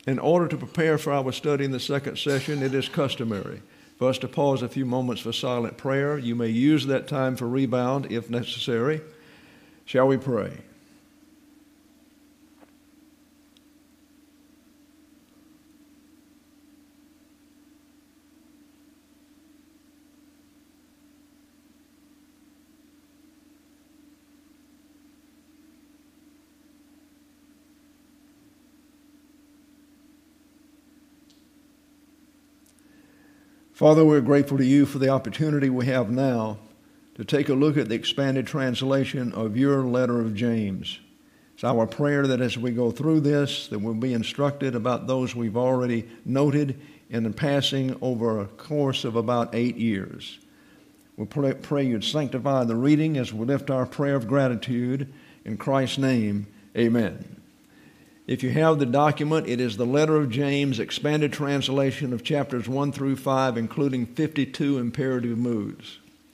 In order to prepare for our study in the second session, it is customary for us to pause a few moments for silent prayer. You may use that time for rebound if necessary. Shall we pray? Father, we're grateful to you for the opportunity we have now to take a look at the expanded translation of your letter of James. It's our prayer that as we go through this, that we'll be instructed about those we've already noted in the passing over a course of about 8 years. We pray you'd sanctify the reading as we lift our prayer of gratitude. In Christ's name, amen. If you have the document, it is the letter of James, expanded translation of chapters 1 through 5, including 52 imperative moods.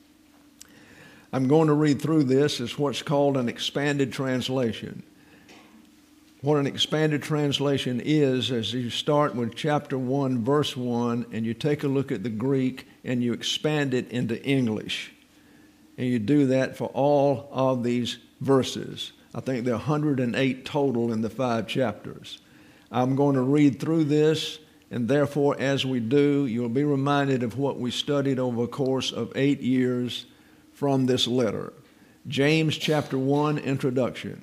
I'm going to read through this as what's called an expanded translation. What an expanded translation is you start with chapter 1, verse 1, and you take a look at the Greek and you expand it into English. And you do that for all of these verses. I think there are 108 total in the 5 chapters. I'm going to read through this, and therefore, as we do, you'll be reminded of what we studied over a course of 8 years from this letter. James chapter 1, introduction.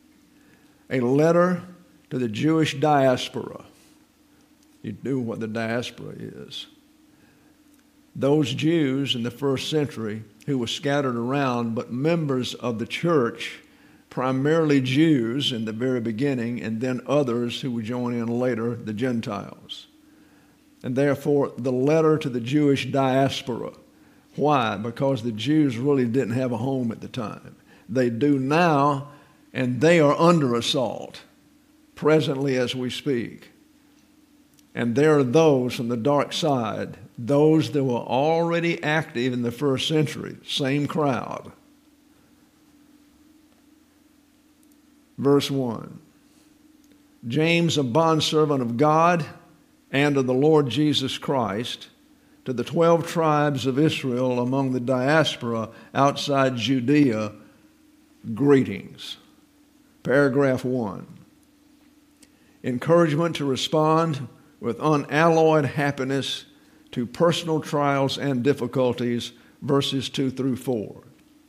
A letter to the Jewish diaspora. You know what the diaspora is. Those Jews in the first century who were scattered around, but members of the church, primarily Jews in the very beginning, and then others who would join in later, the Gentiles. And therefore, the letter to the Jewish diaspora. Why? Because the Jews really didn't have a home at the time. They do now, and they are under assault, presently as we speak. And there are those from the dark side, those that were already active in the first century, same crowd. Verse 1, James, a bondservant of God and of the Lord Jesus Christ, to the 12 tribes of Israel among the diaspora outside Judea, greetings. Paragraph 1, encouragement to respond with unalloyed happiness to personal trials and difficulties, verses 2 through 4.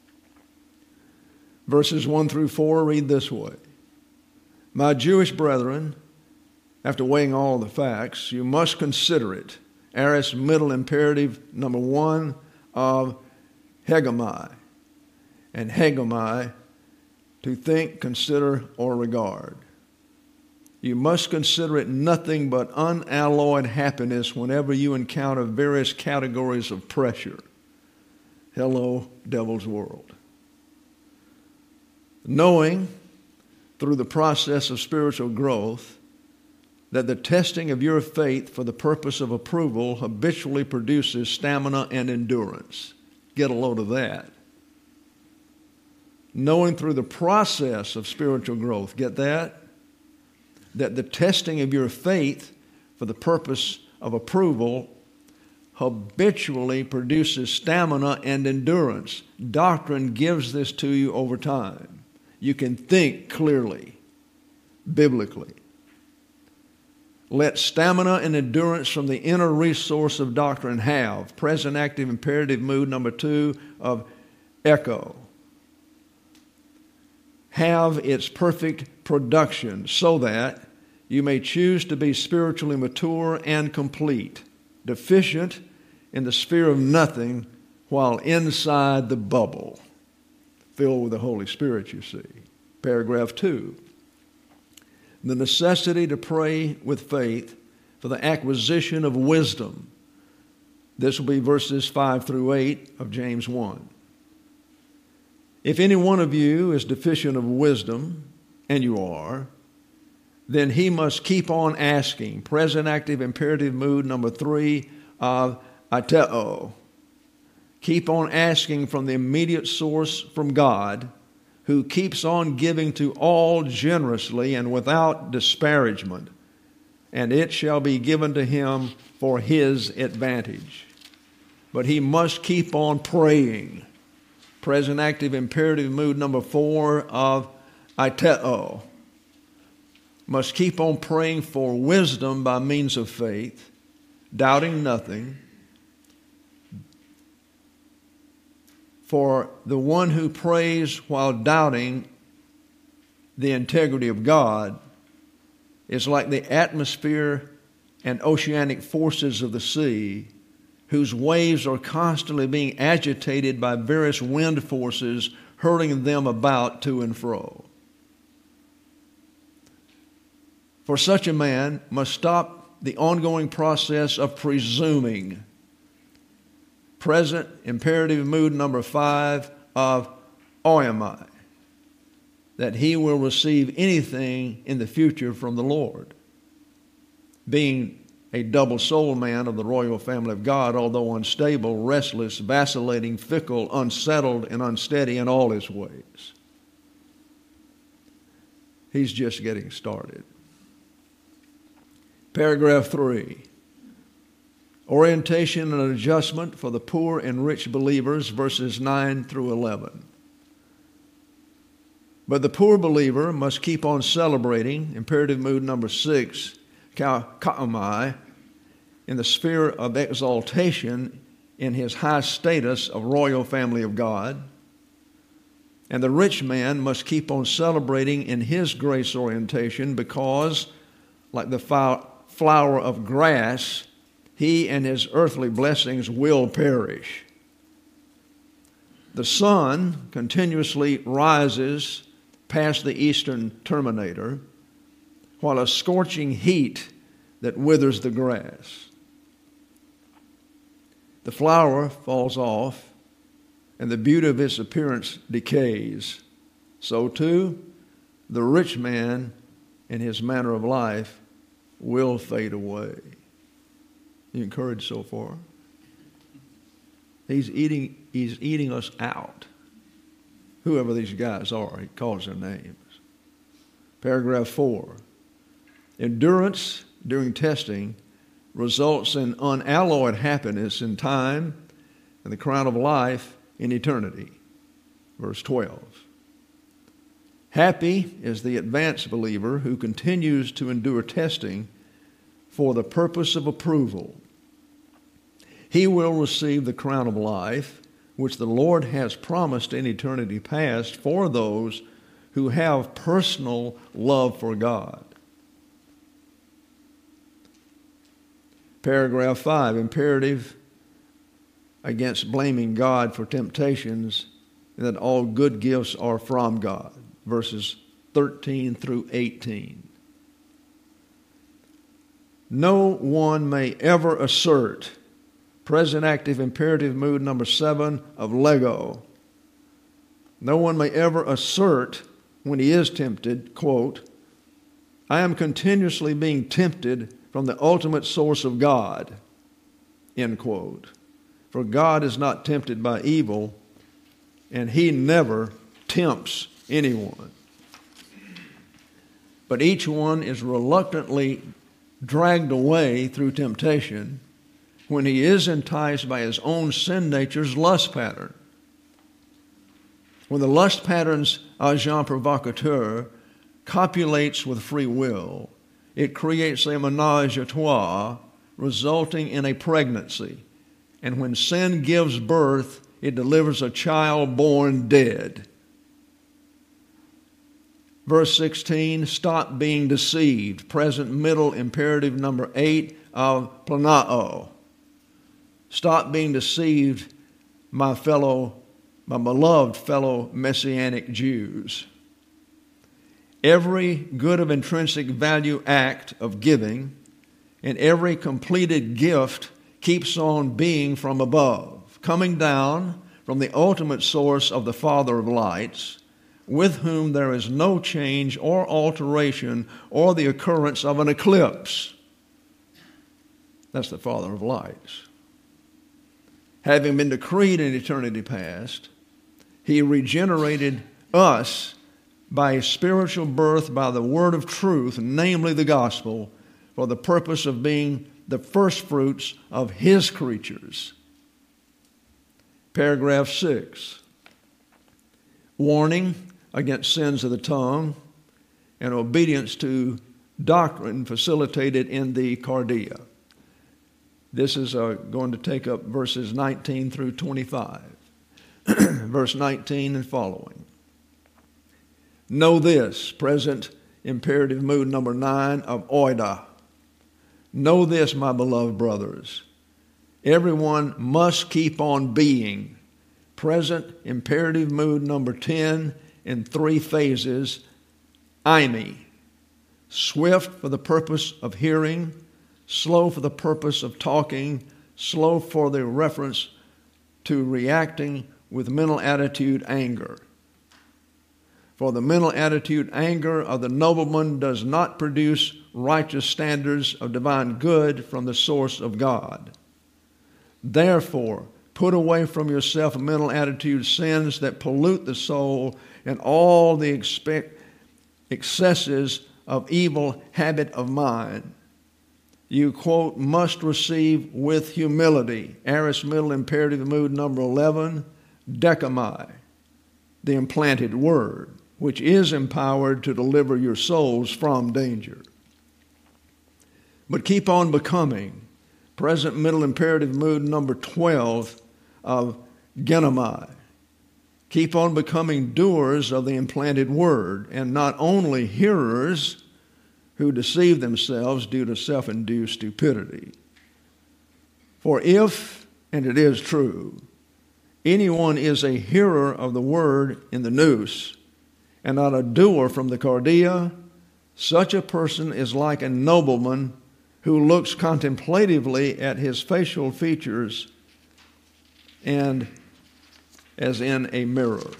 Verses 1 through 4 read this way. My Jewish brethren, after weighing all the facts, you must consider it. Aorist middle imperative number 1 of hegemai. And hegemai, to think, consider, or regard. You must consider it nothing but unalloyed happiness whenever you encounter various categories of pressure. Hello, devil's world. Knowing through the process of spiritual growth that the testing of your faith for the purpose of approval habitually produces stamina and endurance. Get a load of that. Knowing through the process of spiritual growth, get that? That the testing of your faith for the purpose of approval habitually produces stamina and endurance. Doctrine gives this to you over time. You can think clearly, biblically. Let stamina and endurance from the inner resource of doctrine have. Present active imperative mood number 2 of echo. Have its perfect production so that you may choose to be spiritually mature and complete, deficient in the sphere of nothing while inside the bubble. Filled with the Holy Spirit, you see. Paragraph 2. The necessity to pray with faith for the acquisition of wisdom. This will be verses 5 through 8 of James 1. If any one of you is deficient of wisdom, and you are, then he must keep on asking. Present active imperative mood number 3 of aiteo. Keep on asking from the immediate source, from God, who keeps on giving to all generously and without disparagement. and it shall be given to him for his advantage. But he must keep on praying. Present active imperative mood number 4 of aiteo. Must keep on praying for wisdom by means of faith, doubting nothing. For the one who prays while doubting the integrity of God is like the atmosphere and oceanic forces of the sea, whose waves are constantly being agitated by various wind forces hurling them about to and fro. For such a man must stop the ongoing process of presuming. Present imperative mood number 5 of oiomai, that he will receive anything in the future from the Lord. Being a double soul man of the royal family of God, although unstable, restless, vacillating, fickle, unsettled, and unsteady in all his ways. He's just getting started. Paragraph 3. Orientation and adjustment for the poor and rich believers, verses 9 through 11. But the poor believer must keep on celebrating, imperative mood number 6, kaomai, in the sphere of exaltation in his high status of royal family of God. And the rich man must keep on celebrating in his grace orientation because, like the flower of grass, he and his earthly blessings will perish. The sun continuously rises past the eastern terminator, while a scorching heat that withers the grass. The flower falls off, and the beauty of its appearance decays. So too, the rich man and his manner of life will fade away. You encouraged so far? He's eating us out. Whoever these guys are, he calls their names. Paragraph 4. Endurance during testing results in unalloyed happiness in time and the crown of life in eternity. Verse 12. Happy is the advanced believer who continues to endure testing for the purpose of approval. He will receive the crown of life, which the Lord has promised in eternity past for those who have personal love for God. Paragraph 5, imperative against blaming God for temptations, and that all good gifts are from God. Verses 13 through 18. No one may ever assert, present active imperative mood number 7 of Lego. No one may ever assert when he is tempted, quote, I am continuously being tempted from the ultimate source of God, end quote. For God is not tempted by evil, and he never tempts anyone. But each one is reluctantly dragged away through temptation when he is enticed by his own sin nature's lust pattern. When the lust pattern's agent provocateur copulates with free will, it creates a ménage à trois, resulting in a pregnancy. And when sin gives birth, it delivers a child born dead. Verse 16, stop being deceived. Present middle imperative number 8 of planao. Stop being deceived, my beloved fellow Messianic Jews. Every good of intrinsic value act of giving and every completed gift keeps on being from above, coming down from the ultimate source of the Father of lights, with whom there is no change or alteration or the occurrence of an eclipse. That's the Father of lights. Having been decreed in eternity past, he regenerated us by a spiritual birth by the word of truth, namely the gospel, for the purpose of being the first fruits of his creatures. Paragraph 6. Warning against sins of the tongue and obedience to doctrine facilitated in the Cardia. This is going to take up verses 19 through 25. Verse 19 and following. Know this, present imperative mood number 9 of oida. Know this, my beloved brothers. Everyone must keep on being. Present imperative mood number 10 in 3 phases. Aimi. Swift for the purpose of hearing, slow for the purpose of talking, slow for the reference to reacting with mental attitude anger. For the mental attitude anger of the nobleman does not produce righteous standards of divine good from the source of God. Therefore, put away from yourself mental attitude sins that pollute the soul and all the excesses of evil habit of mind. You, quote, must receive with humility. Aorist middle imperative mood number 11, decamai, the implanted word, which is empowered to deliver your souls from danger. But keep on becoming. Present middle imperative mood number 12 of genomai. Keep on becoming doers of the implanted word, and not only hearers who deceive themselves due to self-induced stupidity. For if, and it is true, anyone is a hearer of the word in the nous, and not a doer from the Cardia, such a person is like a nobleman who looks contemplatively at his facial features and as in a mirror.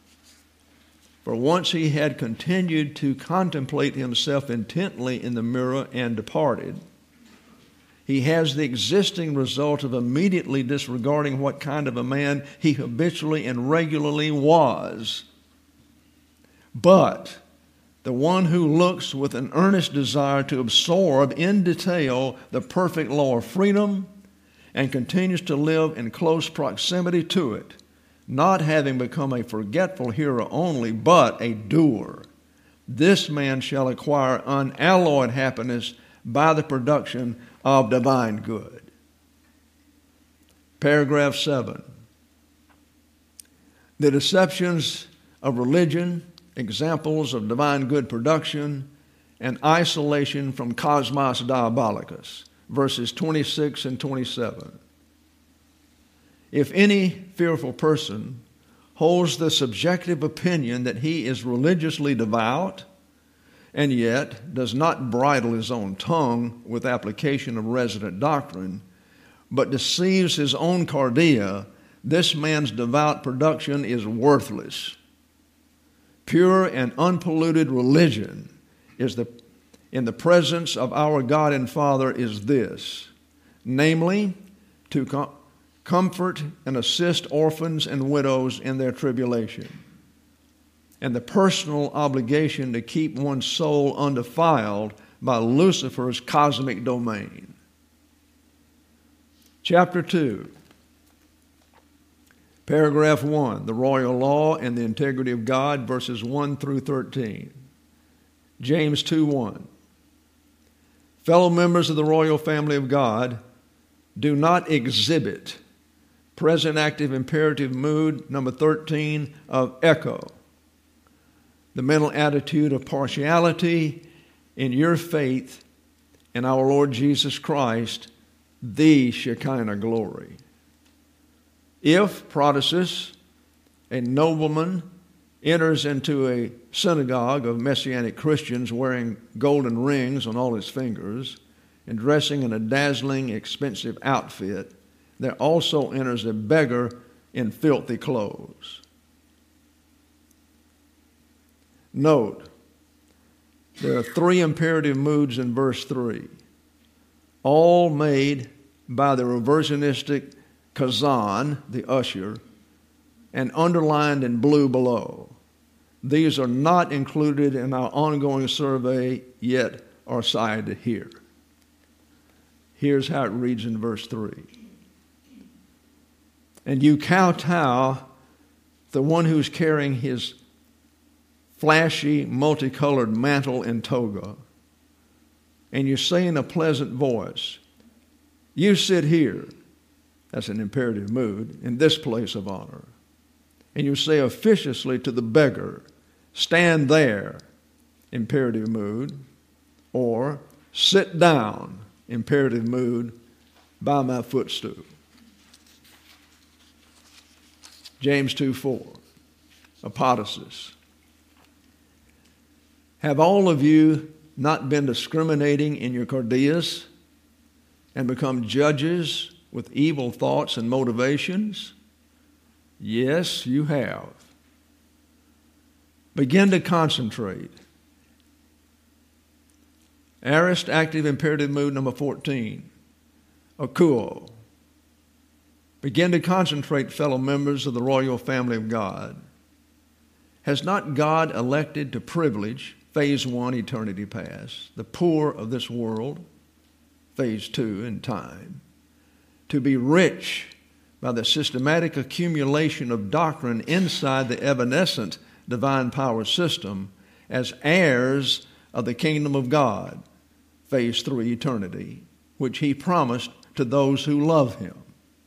For once he had continued to contemplate himself intently in the mirror and departed, he has the existing result of immediately disregarding what kind of a man he habitually and regularly was. But the one who looks with an earnest desire to absorb in detail the perfect law of freedom and continues to live in close proximity to it, not having become a forgetful hearer only, but a doer, this man shall acquire unalloyed happiness by the production of divine good. Paragraph 7. The deceptions of religion, examples of divine good production, and isolation from cosmos diabolicus, verses 26 and 27. If any fearful person holds the subjective opinion that he is religiously devout and yet does not bridle his own tongue with application of resident doctrine, but deceives his own cardia, this man's devout production is worthless. Pure and unpolluted religion is in the presence of our God and Father is this, namely, to comfort and assist orphans and widows in their tribulation, and the personal obligation to keep one's soul undefiled by Lucifer's cosmic domain. Chapter 2, paragraph 1, the royal law and the integrity of God, verses 1 through 13. James 2:1. Fellow members of the royal family of God, do not exhibit present active imperative mood number 13 of echo, the mental attitude of partiality in your faith in our Lord Jesus Christ, the Shekinah glory. If Protasis, a nobleman, enters into a synagogue of Messianic Christians wearing golden rings on all his fingers and dressing in a dazzling, expensive outfit, there also enters a beggar in filthy clothes. Note, there are 3 imperative moods in verse 3, all made by the reversionistic Kazan, the usher, and underlined in blue below. These are not included in our ongoing survey, yet are cited here. Here's how it reads in verse 3. And you kowtow the one who's carrying his flashy, multicolored mantle and toga, and you say in a pleasant voice, you sit here, that's an imperative mood, in this place of honor. And you say officiously to the beggar, stand there, imperative mood, or sit down, imperative mood, by my footstool. James 2:4, apodosis. Have all of you not been discriminating in your cardias and become judges with evil thoughts and motivations? Yes, you have. Begin to concentrate. Aorist active imperative mood number 14, akuo. Begin to concentrate, fellow members of the royal family of God. Has not God elected to privilege, phase 1, eternity past, the poor of this world, phase 2, in time, to be rich by the systematic accumulation of doctrine inside the evanescent divine power system as heirs of the kingdom of God, phase 3, eternity, which he promised to those who love him.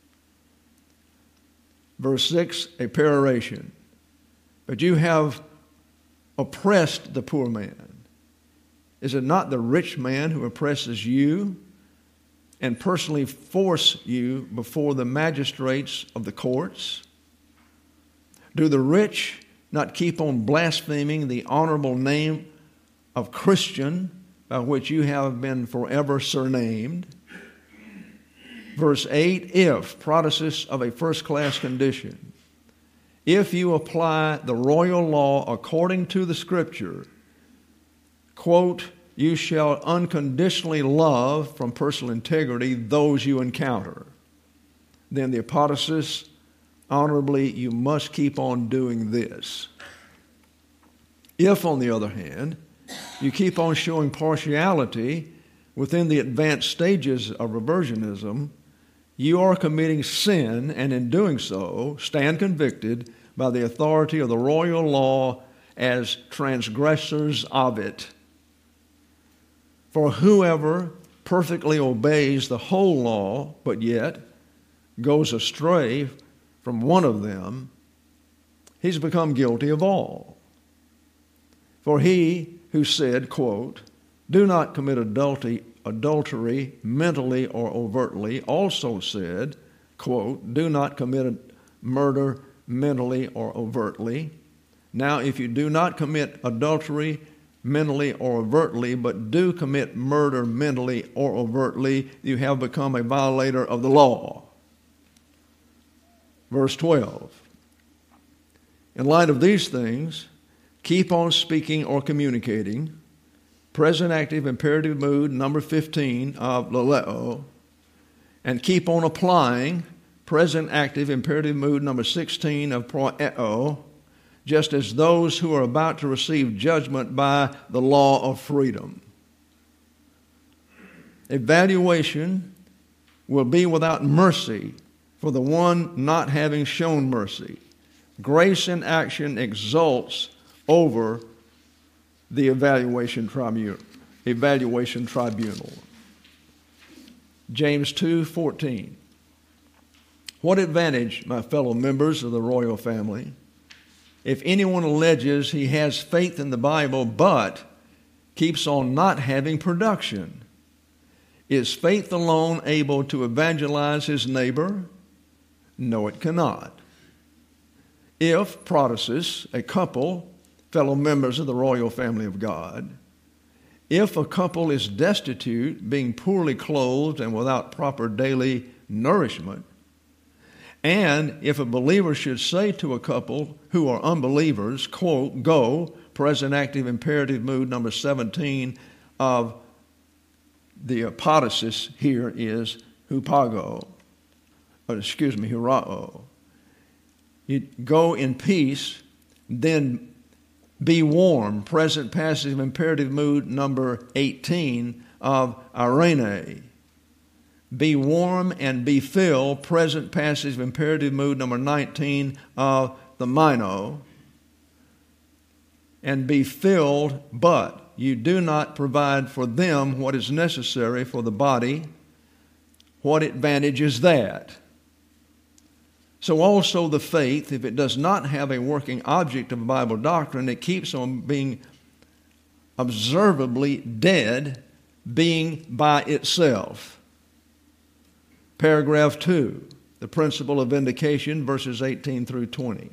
Verse 6, a peroration. But you have oppressed the poor man. Is it not the rich man who oppresses you and personally force you before the magistrates of the courts? Do the rich not keep on blaspheming the honorable name of Christian by which you have been forever surnamed? Verse 8, if, protasis of a first-class condition, if you apply the royal law according to the Scripture, quote, you shall unconditionally love from personal integrity those you encounter. Then the apodosis, honorably, you must keep on doing this. If, on the other hand, you keep on showing partiality within the advanced stages of reversionism, you are committing sin, and in doing so, stand convicted by the authority of the royal law as transgressors of it. For whoever perfectly obeys the whole law, but yet goes astray from one of them, he's become guilty of all. For he who said, quote, do not commit adultery mentally or overtly, also said, quote, do not commit murder mentally or overtly. Now, if you do not commit adultery mentally or overtly, but do commit murder mentally or overtly, you have become a violator of the law. Verse 12. In light of these things, keep on speaking or communicating. Present active imperative mood number 15 of laleo, and keep on applying present active imperative mood number 16 of proeo, just as those who are about to receive judgment by the law of freedom. Evaluation will be without mercy for the one not having shown mercy. Grace in action exalts over the evaluation tribunal. James 2:14. What advantage, my fellow members of the royal family, if anyone alleges he has faith in the Bible but keeps on not having production? Is faith alone able to evangelize his neighbor? No, it cannot. If, protasis, a couple, fellow members of the royal family of God, if a couple is destitute, being poorly clothed and without proper daily nourishment, and if a believer should say to a couple who are unbelievers, quote, go, present active imperative mood number 17 of the apodosis here is hurao. You go in peace, then be warm, present passive imperative mood number 18 of arene. be warm and be filled, present passive imperative mood number 19 of the Mino, and be filled, but you do not provide for them what is necessary for the body. What advantage is that? So also the faith, if it does not have a working object of Bible doctrine, it keeps on being observably dead, being by itself. Paragraph 2, the principle of vindication, verses 18 through 20.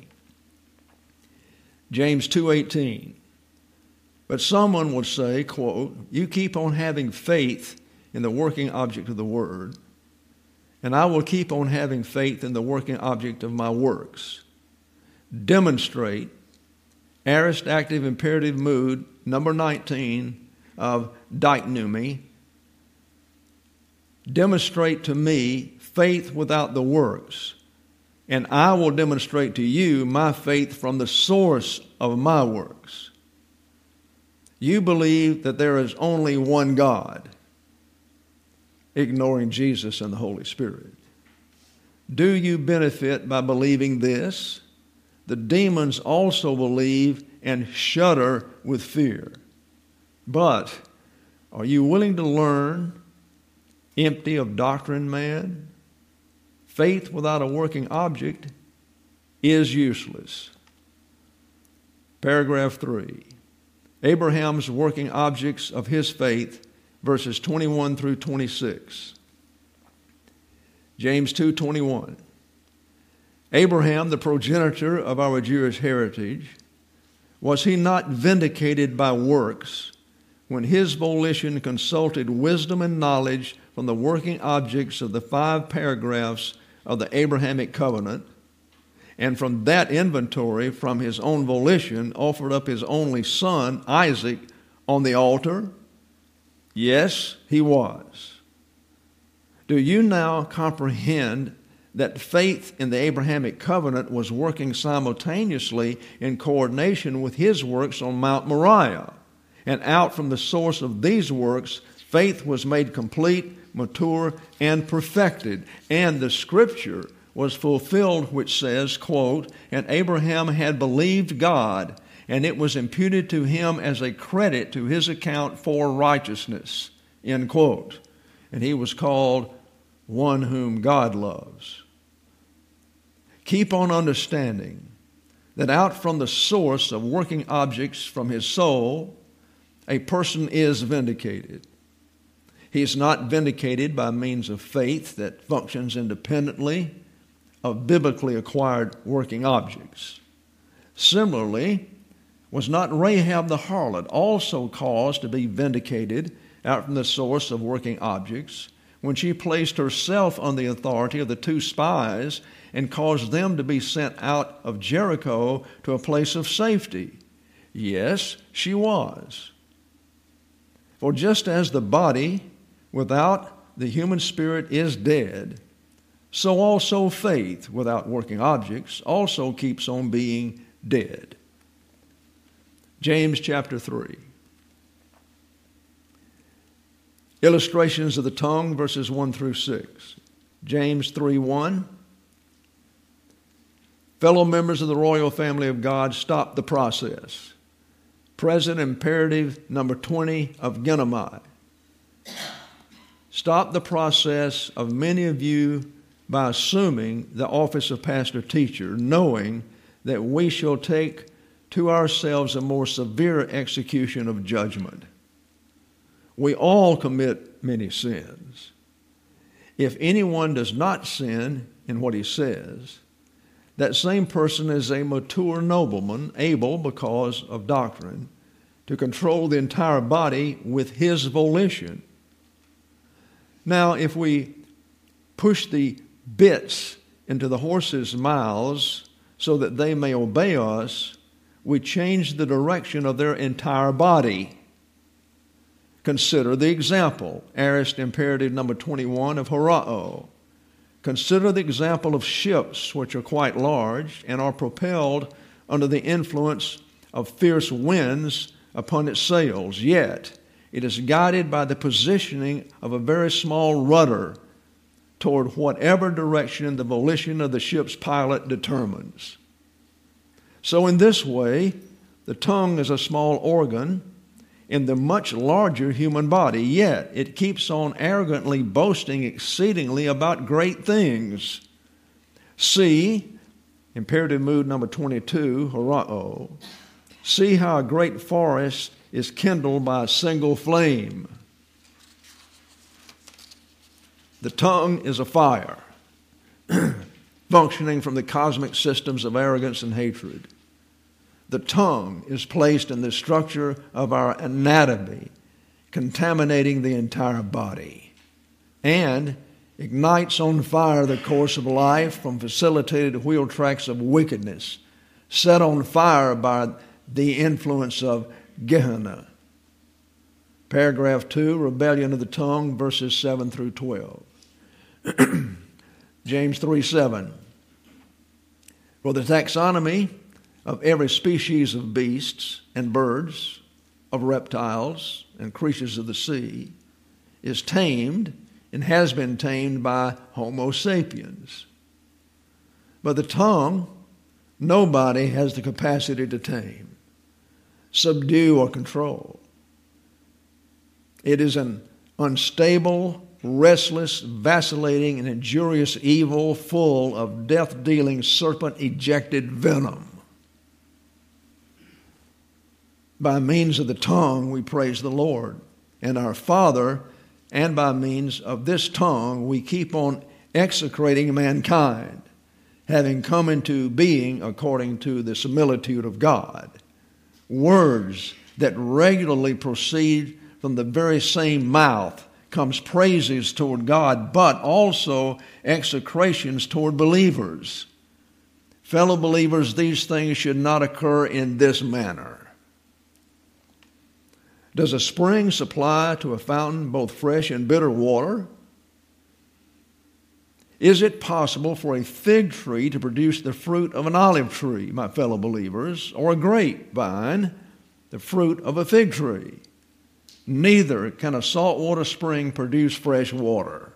James 2:18. But someone would say, quote, you keep on having faith in the working object of the Word, and I will keep on having faith in the working object of my works. Demonstrate, aorist active imperative mood, number 19 of diknumi. Demonstrate to me faith without the works, and I will demonstrate to you my faith from the source of my works. You believe that there is only one God, ignoring Jesus and the Holy Spirit. Do you benefit by believing this? The demons also believe and shudder with fear. But are you willing to learn, empty of doctrine, man? Faith without a working object is useless. Paragraph 3. Abraham's working objects of his faith, verses 21 through 26. James 2:21. Abraham, the progenitor of our Jewish heritage, was he not vindicated by works when his volition consulted wisdom and knowledge from the working objects of the 5 paragraphs of the Abrahamic covenant, and from that inventory, from his own volition, offered up his only son, Isaac, on the altar? Yes, he was. Do you now comprehend that faith in the Abrahamic covenant was working simultaneously in coordination with his works on Mount Moriah? And out from the source of these works, faith was made complete, mature, and perfected. And the Scripture was fulfilled, which says, quote, and Abraham had believed God, and it was imputed to him as a credit to his account for righteousness, end quote. And he was called one whom God loves. Keep on understanding that out from the source of working objects from his soul, a person is vindicated. He is not vindicated by means of faith that functions independently of biblically acquired working objects. Similarly, was not Rahab the harlot also caused to be vindicated out from the source of working objects when she placed herself on the authority of the 2 spies and caused them to be sent out of Jericho to a place of safety? Yes, she was. For just as the body without the human spirit is dead, so also faith without working objects also keeps on being dead. James chapter 3. Illustrations of the tongue, verses 1 through 6. James 3:1. Fellow members of the royal family of God, stop the process. Present imperative number 20 of Genomai. Stop the process of many of you by assuming the office of pastor-teacher, knowing that we shall take to ourselves a more severe execution of judgment. We all commit many sins. If anyone does not sin in what he says, that same person is a mature nobleman, able, because of doctrine, to control the entire body with his volition. Now, if we push the bits into the horses' mouths so that they may obey us, we change the direction of their entire body. Consider the example, aorist imperative number 21 of horao. Consider the example of ships which are quite large and are propelled under the influence of fierce winds upon its sails, yet it is guided by the positioning of a very small rudder toward whatever direction the volition of the ship's pilot determines. So in this way, the tongue is a small organ in the much larger human body, yet it keeps on arrogantly boasting exceedingly about great things. See, imperative mood number 22, horao. See how a great forest is kindled by a single flame. The tongue is a fire, functioning from the cosmic systems of arrogance and hatred. The tongue is placed in the structure of our anatomy, contaminating the entire body, and ignites on fire the course of life from facilitated wheel tracks of wickedness, set on fire by the influence of Gehenna. Paragraph 2, rebellion of the tongue, verses 7 through 12. James 3:7. For the taxonomy of every species of beasts and birds, of reptiles and creatures of the sea, is tamed and has been tamed by Homo sapiens. But the tongue, nobody has the capacity to tame, subdue, or control. It is an unstable, restless, vacillating, and injurious evil full of death-dealing, serpent-ejected venom. By means of the tongue, we praise the Lord and our Father, and by means of this tongue, we keep on execrating mankind, having come into being according to the similitude of God. Words that regularly proceed from the very same mouth comes praises toward God, but also execrations toward believers. Fellow believers, these things should not occur in this manner. Does a spring supply to a fountain both fresh and bitter water? Is it possible for a fig tree to produce the fruit of an olive tree, my fellow believers, or a grapevine, the fruit of a fig tree? Neither can a saltwater spring produce fresh water.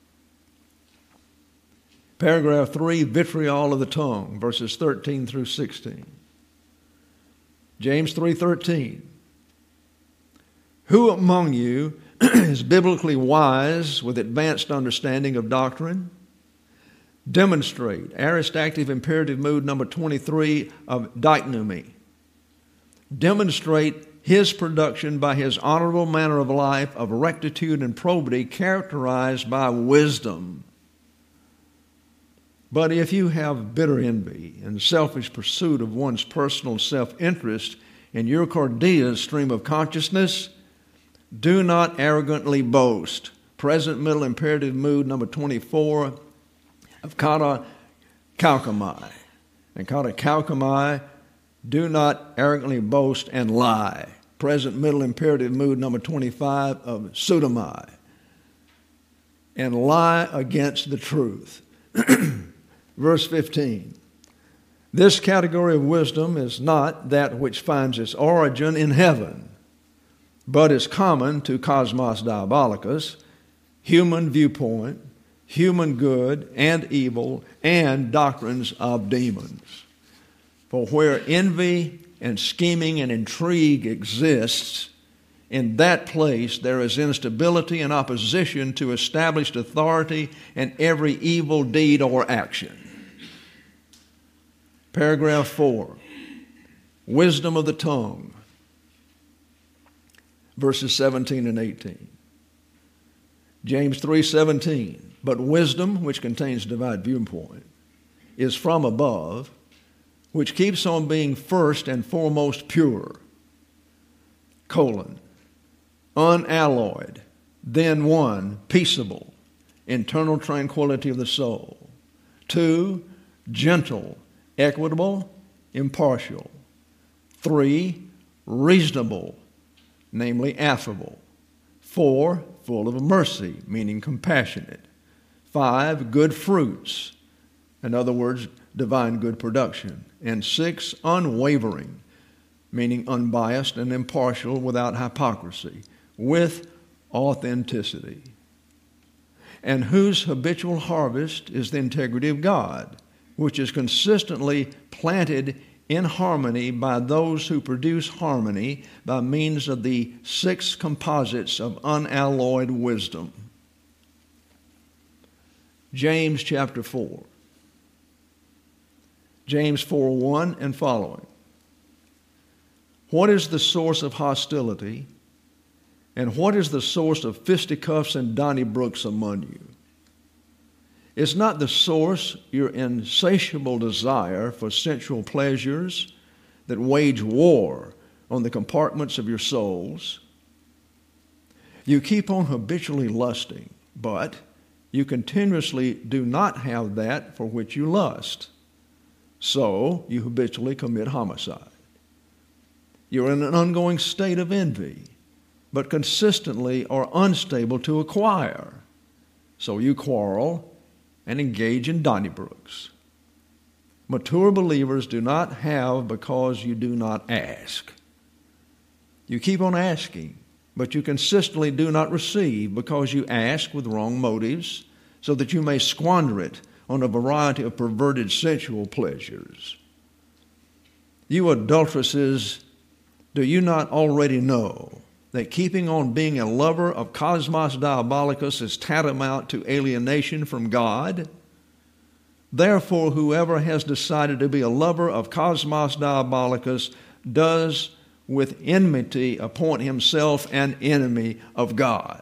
Paragraph 3, vitriol of the tongue, verses 13 through 16. James 3:13. Who among you is biblically wise with advanced understanding of doctrine? Demonstrate, aorist active imperative mood number 23 of diknomy. Demonstrate his production by his honorable manner of life of rectitude and probity characterized by wisdom. But if you have bitter envy and selfish pursuit of one's personal self-interest in your cardia's stream of consciousness, do not arrogantly boast. Present middle imperative mood number 24 of kata kalkamai. And kata kalkamai, do not arrogantly boast and lie. Present middle imperative mood number 25 of pseudomai. And lie against the truth. Verse 15. This category of wisdom is not that which finds its origin in heaven, but is common to cosmos diabolicus, human viewpoint, human good and evil, and doctrines of demons. For where envy and scheming and intrigue exists, in that place there is instability and opposition to established authority and every evil deed or action. Paragraph 4, wisdom of the tongue, verses 17 and 18. James 3:17, but wisdom, which contains divine viewpoint, is from above, which keeps on being first and foremost pure, unalloyed, then one, peaceable, internal tranquility of the soul. 2, gentle, equitable, impartial. 3, reasonable, namely affable. 4, full of mercy, meaning compassionate. 5, good fruits, in other words, divine good production. And 6, unwavering, meaning unbiased and impartial without hypocrisy, with authenticity. and whose habitual harvest is the integrity of God, which is consistently planted in harmony by those who produce harmony by means of the 6 composites of unalloyed wisdom. James chapter 4. James 4:1 and following. What is the source of hostility, and what is the source of fisticuffs and Donnybrooks among you? Is not the source your insatiable desire for sensual pleasures that wage war on the compartments of your souls? You keep on habitually lusting, but you continuously do not have that for which you lust. So you habitually commit homicide. You're in an ongoing state of envy, but consistently are unstable to acquire. So you quarrel and engage in Donnybrooks. Mature believers do not have because you do not ask. You keep on asking, but you consistently do not receive because you ask with wrong motives, so that you may squander it on a variety of perverted sensual pleasures. You adulteresses, do you not already know that keeping on being a lover of Cosmos Diabolicus is tantamount to alienation from God? Therefore, whoever has decided to be a lover of Cosmos Diabolicus does with enmity appoint himself an enemy of God.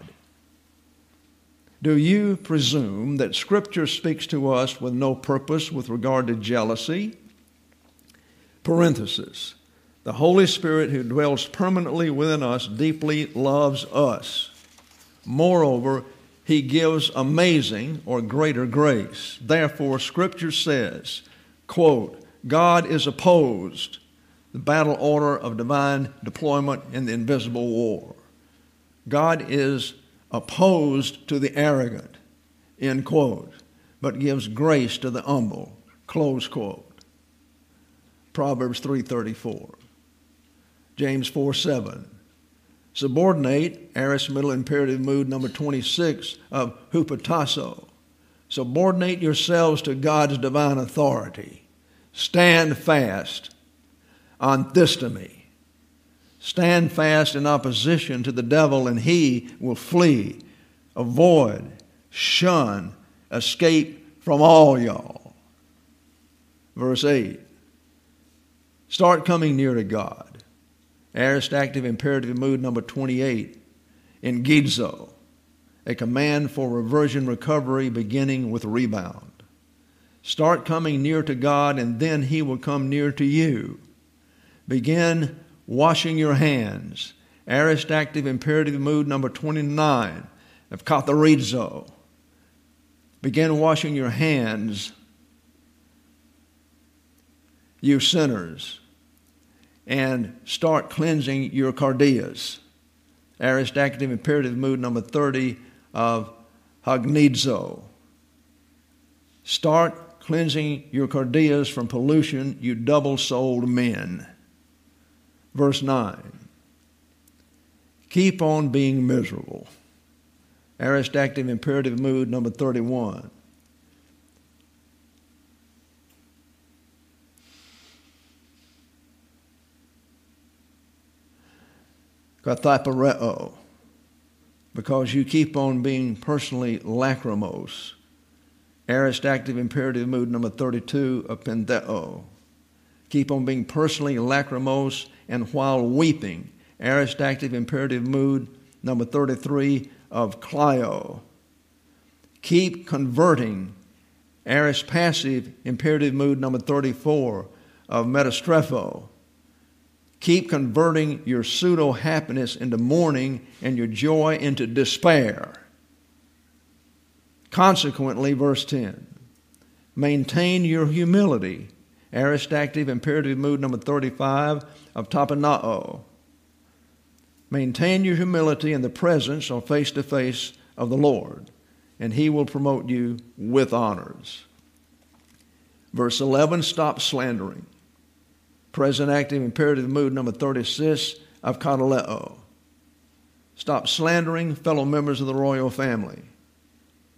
Do you presume that Scripture speaks to us with no purpose with regard to jealousy? Parenthesis. The Holy Spirit who dwells permanently within us deeply loves us. Moreover, He gives amazing or greater grace. Therefore, Scripture says, quote, God is opposed, the battle order of divine deployment in the invisible war. God is opposed to the arrogant, end quote, but gives grace to the humble, close quote. Proverbs 3:34. James 4:7. Subordinate, aorist middle imperative mood number 26 of hupotasso. Subordinate yourselves to God's divine authority. Stand fast. Anthistemi. Stand fast in opposition to the devil and he will flee. Avoid, shun, escape from all y'all. Verse 8. Start coming near to God. Aorist active imperative mood number 28. In gizo, a command for reversion recovery beginning with rebound. Start coming near to God and then He will come near to you. Begin washing your hands. Aorist active imperative mood number 29 of katharizo. Begin washing your hands, you sinners, and start cleansing your cardias. Aorist active imperative mood number 30 of hagnizo. Start cleansing your cardias from pollution, you double-souled men. Verse 9. Keep on being miserable. Aorist active imperative mood number 31. Kathipareo, because you keep on being personally lachrymose. Aorist active imperative mood number 32 of pentheo. Keep on being personally lachrymose and while weeping. Aorist active imperative mood number 33 of Clio. Keep converting. Aorist passive imperative mood number 34 of metastrepho. Keep converting your pseudo-happiness into mourning and your joy into despair. Consequently, verse 10, maintain your humility. Aorist active imperative mood number 35 of tapanao. Maintain your humility in the presence or face-to-face of the Lord, and He will promote you with honors. Verse 11, stop slandering. Present active imperative mood number 36 of kataleo. Stop slandering fellow members of the royal family.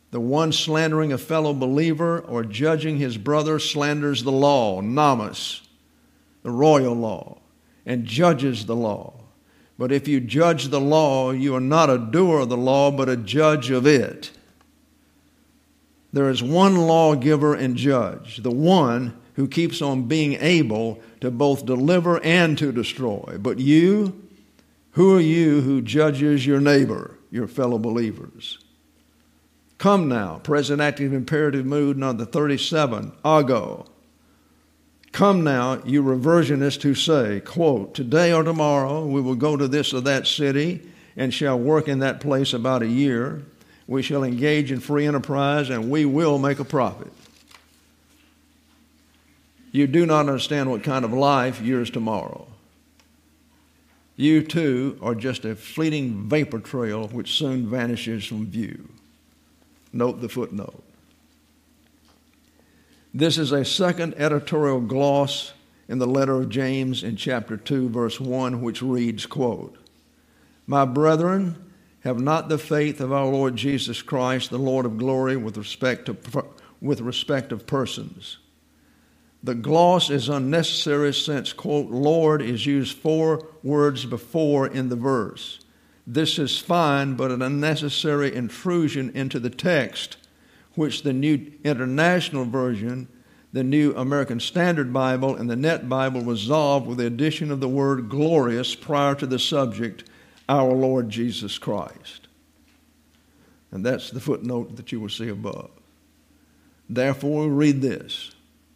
The one slandering a fellow believer or judging his brother slanders the law, namas, the royal law, and judges the law. But if you judge the law, you are not a doer of the law, but a judge of it. There is one lawgiver and judge, the one who keeps on being able to both deliver and to destroy. But you, who are you who judges your neighbor, your fellow believers? Come now, present active imperative mood, number 37, ago. Come now, you reversionists who say, quote, today or tomorrow we will go to this or that city and shall work in that place about a year. We shall engage in free enterprise and we will make a profit. You do not understand what kind of life yours tomorrow. You too are just a fleeting vapor trail which soon vanishes from view. Note the footnote. This is a second editorial gloss in the letter of James in chapter 2, verse 1, which reads, quote, my brethren, have not the faith of our Lord Jesus Christ, the Lord of glory, with respect of persons. The gloss is unnecessary since, quote, Lord is used 4 words before in the verse. This is fine, but an unnecessary intrusion into the text, which the New International Version, the New American Standard Bible, and the Net Bible resolved with the addition of the word glorious prior to the subject, our Lord Jesus Christ. And that's the footnote that you will see above. Therefore, we read this.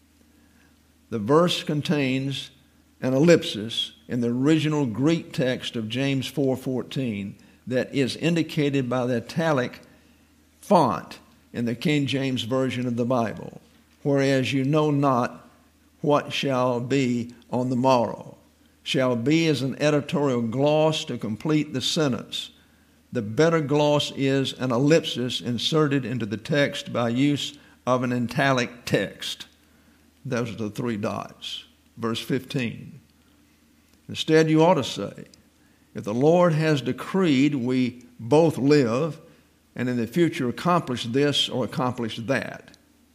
The verse contains an ellipsis in the original Greek text of James 4:14 that is indicated by the italic font in the King James Version of the Bible, whereas you know not what shall be on the morrow. Shall be is an editorial gloss to complete the sentence. The better gloss is an ellipsis inserted into the text by use of an italic text. Those are the 3 dots. Verse 15. Instead, you ought to say, if the Lord has decreed we both live and in the future accomplish this or accomplish that.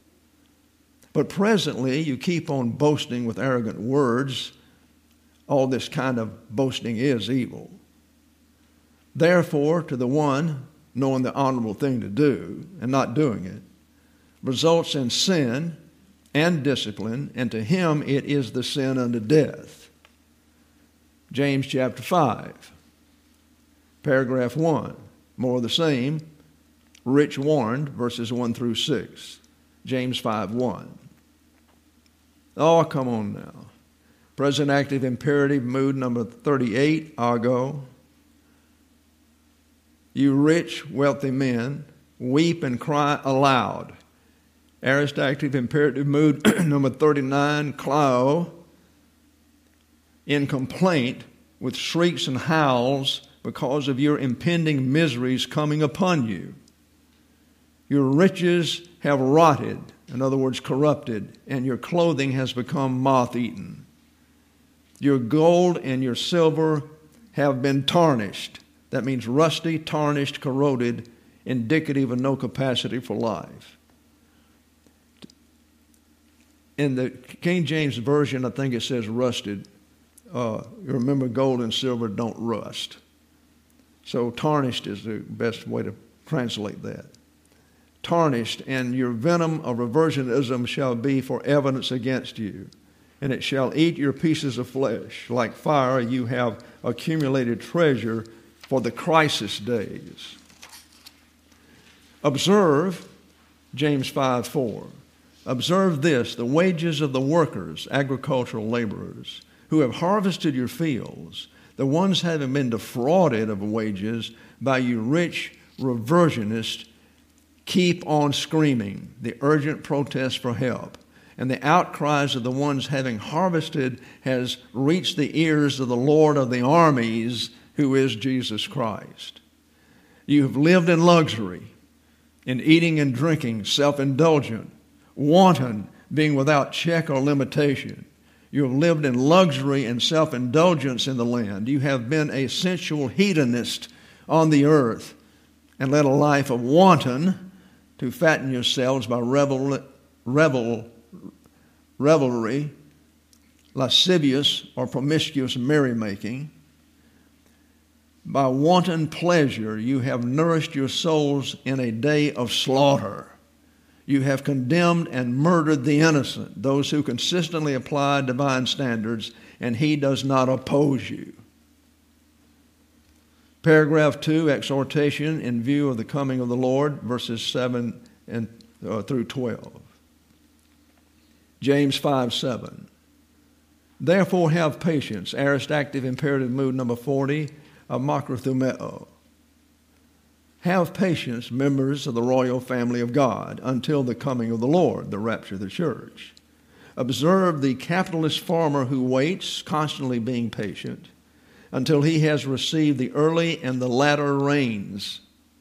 But presently, you keep on boasting with arrogant words. All this kind of boasting is evil. Therefore, to the one knowing the honorable thing to do and not doing it, results in sin and discipline, and to him it is the sin unto death. James chapter 5, paragraph 1, more of the same, Rich warned, verses 1 through 6, James 5:1. Oh, come on now. Present active imperative mood number 38, ago. You rich, wealthy men, weep and cry aloud. Aorist active imperative mood number 39, klao. In complaint with shrieks and howls because of your impending miseries coming upon you. Your riches have rotted, in other words, corrupted, and your clothing has become moth-eaten. Your gold and your silver have been tarnished. That means rusty, tarnished, corroded, indicative of no capacity for life. In the King James Version, I think it says rusted. Remember, gold and silver don't rust. So tarnished is the best way to translate that. Tarnished, and your venom of reversionism shall be for evidence against you, and it shall eat your pieces of flesh. Like fire, you have accumulated treasure for the crisis days. Observe James 5:4. Observe this, the wages of the workers, agricultural laborers, who have harvested your fields, the ones having been defrauded of wages by you rich reversionists, keep on screaming, the urgent protest for help. And the outcries of the ones having harvested has reached the ears of the Lord of the armies, who is Jesus Christ. You have lived in luxury, in eating and drinking, self-indulgent, wanton, being without check or limitation. You have lived in luxury and self-indulgence in the land. You have been a sensual hedonist on the earth and led a life of wanton, to fatten yourselves by revelry, lascivious or promiscuous merrymaking. By wanton pleasure you have nourished your souls in a day of slaughter. You have condemned and murdered the innocent, those who consistently apply divine standards, and he does not oppose you. Paragraph 2, exhortation in view of the coming of the Lord, verses 7 through 12. James 5:7. Therefore have patience, aorist active imperative mood number 40, of makrothumeo. Have patience, members of the royal family of God, until the coming of the Lord, the rapture of the church. Observe the capitalist farmer who waits, constantly being patient, until he has received the early and the latter rains.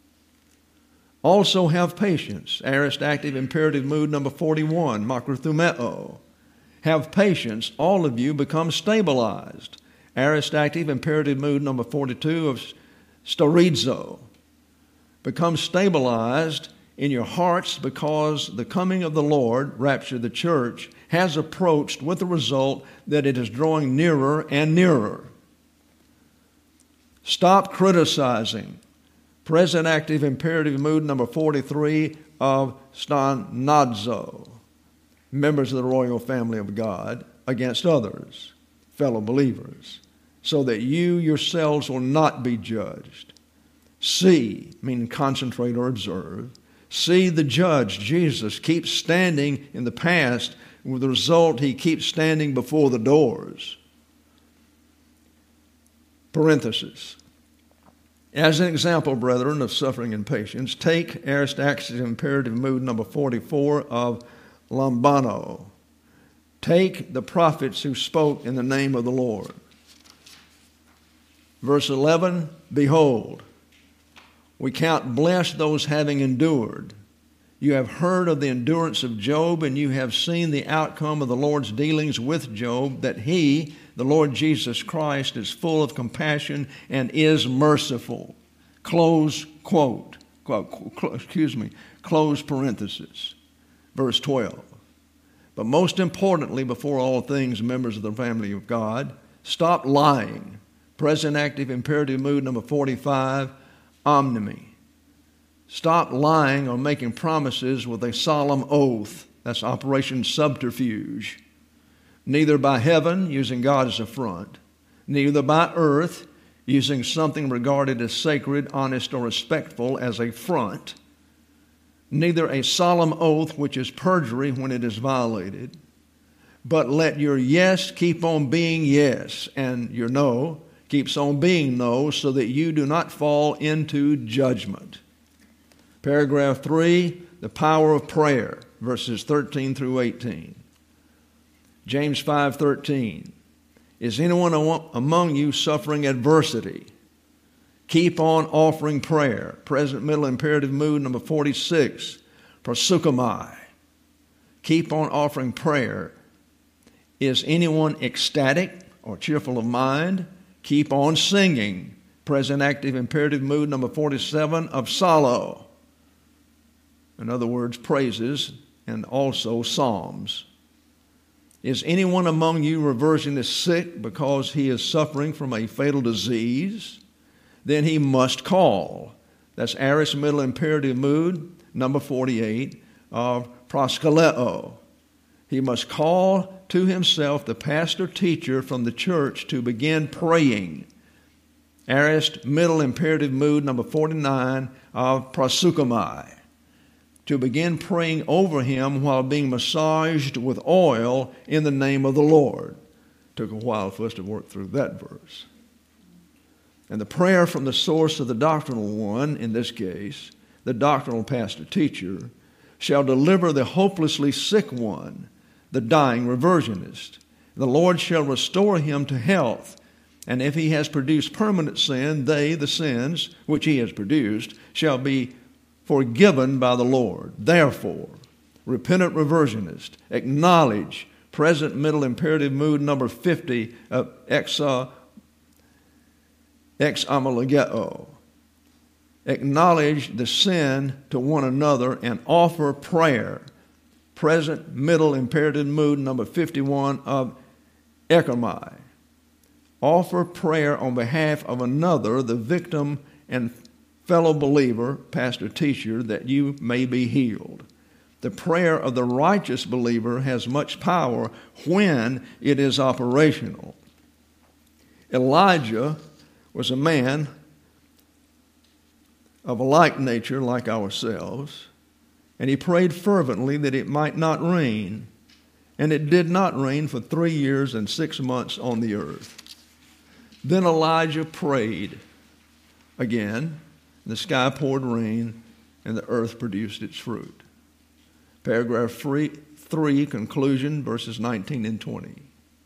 Also have patience, aorist active imperative mood number 41, makrothumeo. Have patience, all of you become stabilized. Aorist active imperative mood number 42 of storizo. Become stabilized in your hearts because the coming of the Lord, rapture of the church, has approached with the result that it is drawing nearer and nearer. Stop criticizing. Present active imperative mood number 43 of stanazo. Members of the royal family of God against others, fellow believers, so that you yourselves will not be judged. See, meaning concentrate or observe, see the judge, Jesus, keeps standing in the past, with the result he keeps standing before the doors. Parenthesis. As an example, brethren, of suffering and patience, take aorist active imperative mood number 44 of lambano. Take the prophets who spoke in the name of the Lord. Verse 11, behold, we count blessed those having endured. You have heard of the endurance of Job, and you have seen the outcome of the Lord's dealings with Job, that he, the Lord Jesus Christ, is full of compassion and is merciful. Close quote. Close parenthesis. Verse 12. But most importantly, before all things, members of the family of God, stop lying. Present active imperative mood number 45, omnimi. Stop lying or making promises with a solemn oath. That's Operation Subterfuge. Neither by heaven, using God as a front, neither by earth, using something regarded as sacred, honest, or respectful as a front, neither a solemn oath, which is perjury when it is violated, but let your yes keep on being yes, and your no keeps on being no, so that you do not fall into judgment. Paragraph 3, the power of prayer, verses 13 through 18. James 5:13. Is anyone among you suffering adversity? Keep on offering prayer. Present middle imperative mood number 46, proseuchomai. Keep on offering prayer. Is anyone ecstatic or cheerful of mind? Keep on singing. Present active imperative mood number 47 of psallo. In other words, praises and also psalms. Is anyone among you reversing is sick because he is suffering from a fatal disease? Then he must call. That's aorist middle imperative mood, number 48, of proskaleo. He must call to himself the pastor teacher from the church to begin praying. Aorist middle imperative mood, number 49, of proseuchomai. To begin praying over him while being massaged with oil in the name of the Lord. Took a while for us to work through that verse. And the prayer from the source of the doctrinal one, in this case, the doctrinal pastor teacher, shall deliver the hopelessly sick one, the dying reversionist. The Lord shall restore him to health. And if he has produced permanent sin, they, the sins which he has produced, shall be forgiven by the Lord. Therefore, repentant reversionist, acknowledge present middle imperative mood number 50 of exomologeo. acknowledge the sin to one another, and offer prayer. Present, middle, imperative mood, number 51 of Echomai. Offer prayer on behalf of another, the victim and fellow believer, pastor, teacher, that you may be healed. The prayer of the righteous believer has much power when it is operational. Elijah was a man of a like nature like ourselves, and he prayed fervently that it might not rain, and it did not rain for 3 years and 6 months on the earth. Then Elijah prayed again, and the sky poured rain, and the earth produced its fruit. Paragraph 3, conclusion, verses 19 and 20.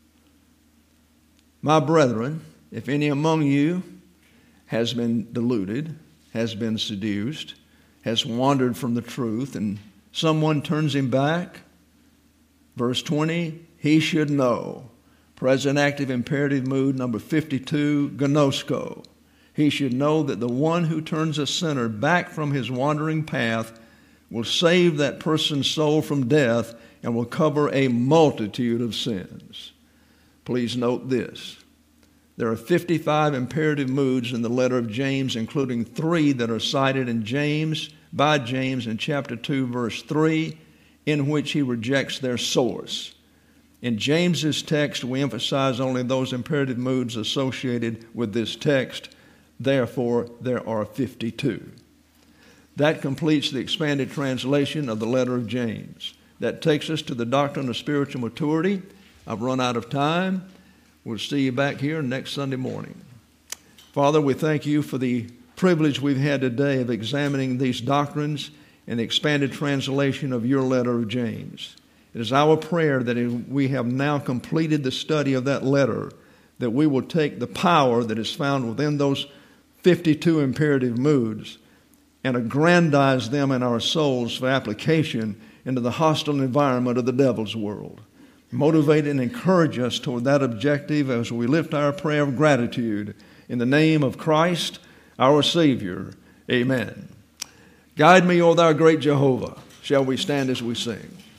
My brethren, if any among you has been deluded, has been seduced, has wandered from the truth, and someone turns him back, verse 20, he should know. Present active imperative mood, number 52, gnosko. He should know that the one who turns a sinner back from his wandering path will save that person's soul from death and will cover a multitude of sins. Please note this. There are 55 imperative moods in the letter of James, including 3 that are cited by James in chapter 2, verse 3, in which he rejects their source. In James's text, we emphasize only those imperative moods associated with this text. Therefore, there are 52. That completes the expanded translation of the letter of James. That takes us to the doctrine of spiritual maturity. I've run out of time. We'll see you back here next Sunday morning. Father, we thank you for the privilege we've had today of examining these doctrines in the expanded translation of your letter of James. It is our prayer that we have now completed the study of that letter, that we will take the power that is found within those 52 imperative moods and aggrandize them in our souls for application into the hostile environment of the devil's world. Motivate and encourage us toward that objective as we lift our prayer of gratitude in the name of Christ, our Savior. Amen. Guide me, O thou great Jehovah. Shall we stand as we sing?